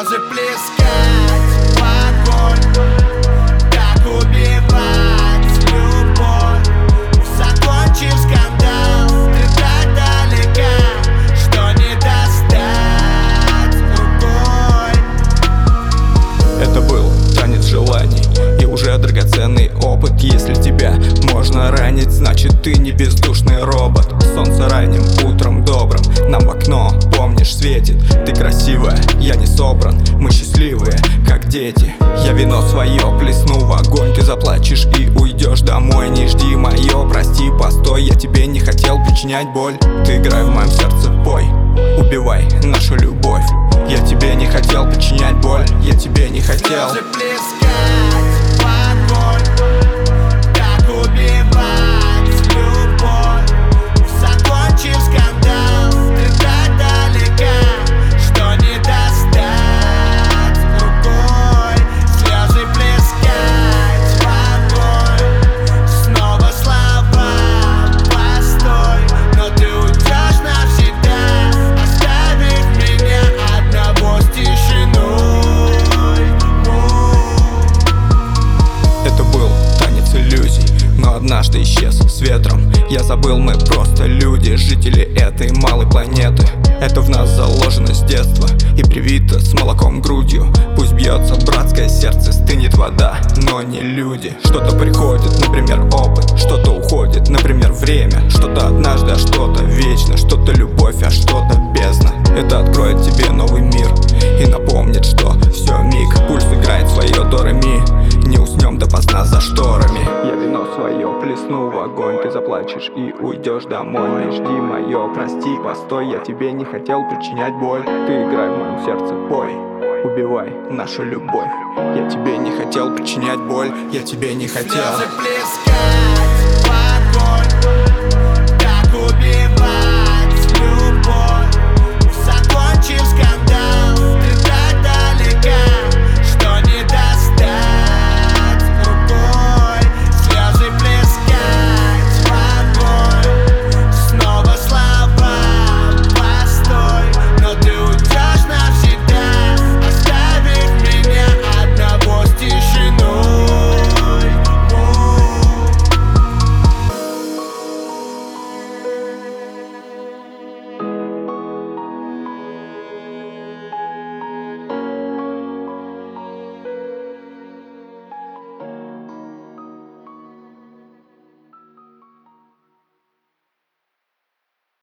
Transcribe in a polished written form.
Слезы плескать в огонь, как убивать любовь. Закончив скандал, ты так далека, что не достать рукой. Это был танец желаний и уже драгоценный опыт. Если тебя можно ранить, значит ты не бездушный робот. Солнце ранним утром добрым нам в окно, помнишь, светит. Ты красивая, я не собран, мы счастливые, как дети. Я вино свое плесну в огонь, ты заплачешь и уйдешь домой. Не жди мое, прости, постой, я тебе не хотел причинять боль. Ты играй в моем сердце, пой, убивай нашу любовь. Я тебе не хотел причинять боль, я тебе не хотел. Слезы плескать в огонь, как убивать любовь. Закончив скандал, ты так далека, что не достать рукой. Слезы плескать в огонь, снова слова, постой. Но ты уйдешь навсегда, оставив меня одного с тишиной. Это был танец иллюзий, но однажды исчез с ветром. Я забыл, мы просто люди, жители этой малой планеты. Это в нас заложено с детства и привито с молоком грудью. Пусть бьется братское сердце, стынет вода, но не люди. Что-то приходит, например, опыт, что-то уходит, например, время. Что-то однажды, а что-то вечно, что-то любовь, а что-то бездна. Это откроет тебе новый мир и напомнит, что все миг. Пульс играет свое до ре ми, не уснем допоздна за шторами. Я вино свое плесну в огонь, ты заплачешь и уйдешь домой. Не жди мое, прости, постой, я тебе не хотел причинять боль. Ты играй в моем сердце, пой, убивай нашу любовь. Я тебе не хотел причинять боль, я тебе не хотел. Слезы плескать в огонь, как убивать.